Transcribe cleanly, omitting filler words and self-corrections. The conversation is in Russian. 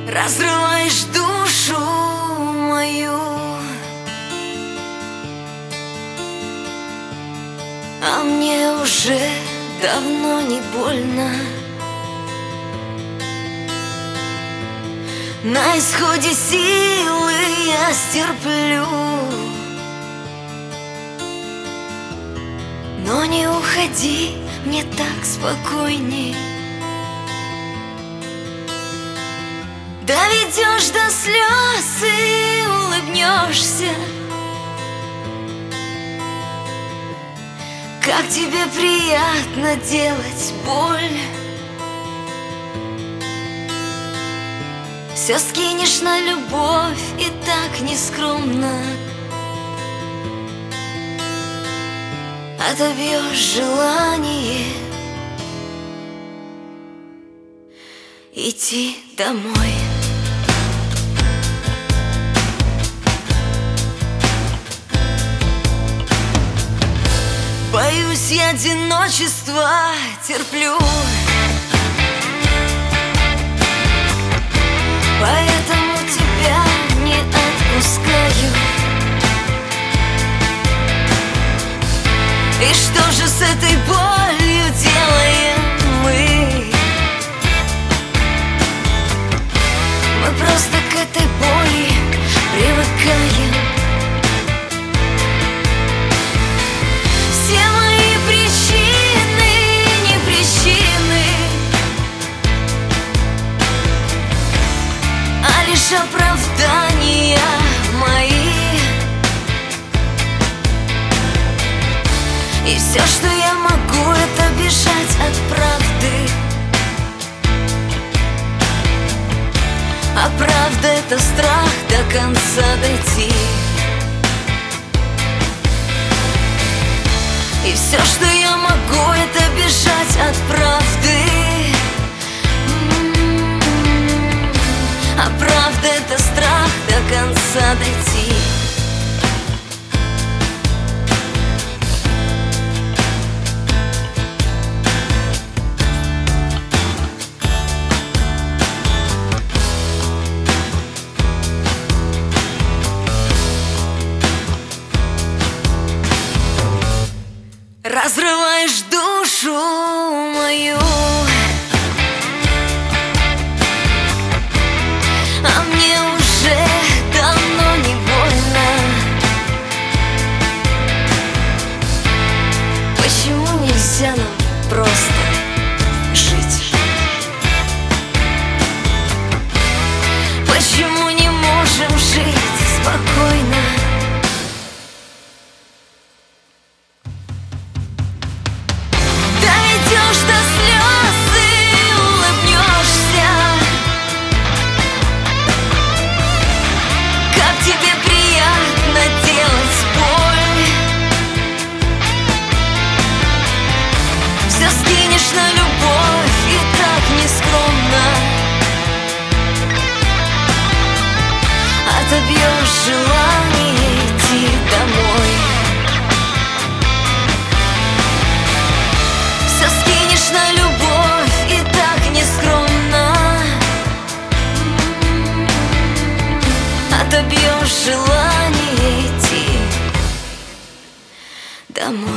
Разрываешь душу мою, а мне уже давно не больно. На исходе силы я стерплю, но не уходи, мне так спокойней. Доведешь до слез и улыбнешься. Как тебе приятно делать боль. Все скинешь на любовь и так нескромно отобьешь желание идти домой. Боюсь я одиночества, терплю, поэтому тебя не отпускаю. И что же с этой болью делаем мы? Мы просто к этой боли привыкаем. Все мои причины не причины, а лишь оправдания мои. И все, что я могу, это бежать от правды. А правда — это страх до конца дойти. И все, что я могу, это бежать от правды. А правда — это страх до конца дойти. Разрываешь душу мою, а мне уже давно не больно. Почему нельзя нам просто жить? Почему не можем жить спокойно? Доведешь до слез и улыбнешься. Как тебе приятно делать боль. Все скинешь на любовь и так нескромно отобьешь желание идти домой. Все скинешь на любовь и так нескромно отобьешь желание идти домой.